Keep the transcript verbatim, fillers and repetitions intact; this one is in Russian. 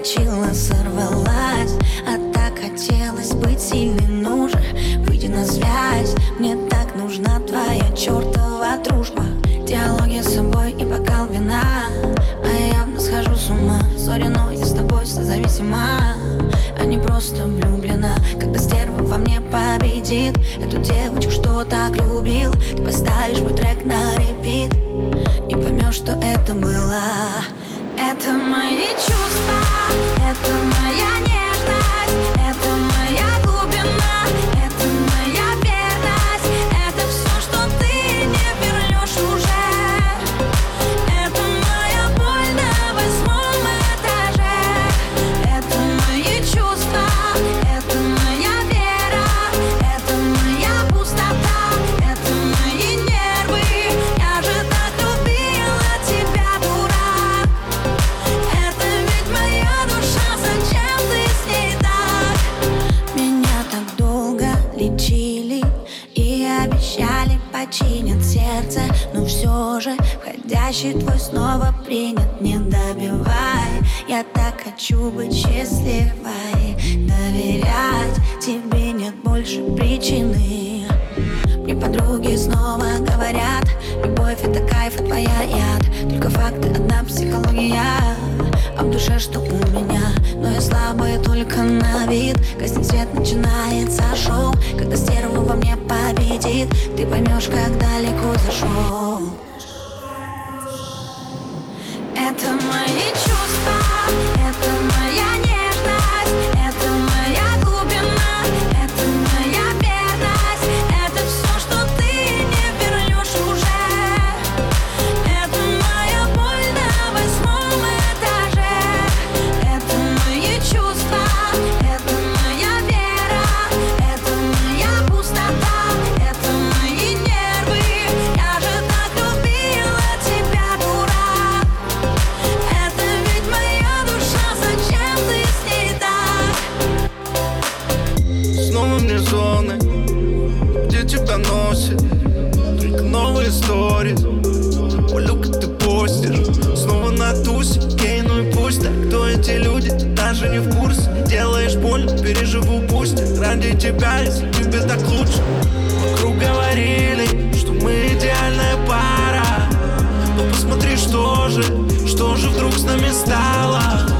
проскочила, сорвалась. А так хотелось быть сильной, ну же, выйди на связь. Мне так нужна твоя чертова дружба, диалоги с собой и бокал вина. А я явно схожу с ума. Сори, но я с тобой созависима, а не просто влюблена. Когда стерва во мне победит эту девочку, что так любил, ты поставишь мой трек на репит и поймешь, что это было. Это мои чувства, это моя нежность, это моя глубина, это моя верность. Это все, что ты не вернешь уже. Это моя боль на восьмом этаже. Это мои чувства, это моя вера, это моя пустота, это мои нервы. Я же так любила тебя, дурак. Это ведь моя душа, зачем ты с ней так? Меня так долго лечили и обещали починят сердце, но все же входящий твой снова принят. Не добивай, я так хочу быть счастливой. Доверять тебе нет больше причины. Мне подруги снова говорят: любовь это кайф, а твоя яд. Только факты, одна психология, а в душе что у меня. Но я слабая только на вид. Гаснет свет, начинается шоу. Когда стерва во мне победит, ты поймешь, как далеко зашел. Это мои чувства, это моя нежность, это моя глубина, это моя верность. Это все, что ты не вернешь уже. Это моя боль на восьмом этаже. Это мои чувства, это моя вера, это моя пустота, это мои нервы. Я же так любила тебя, дурак. Это ведь моя душа, зачем ты с ней так? Снова мне зоны, где тебя носит только новые истории. Полю, как ты постишь, снова на тусе. Ей, ну и пусть так, кто эти люди, ты даже не в курсе. Делаешь больно, переживу пусть. Ради тебя, если тебе так лучше. Вокруг говорили, что мы идеальная пара, но посмотри, что же, что же вдруг с нами стало.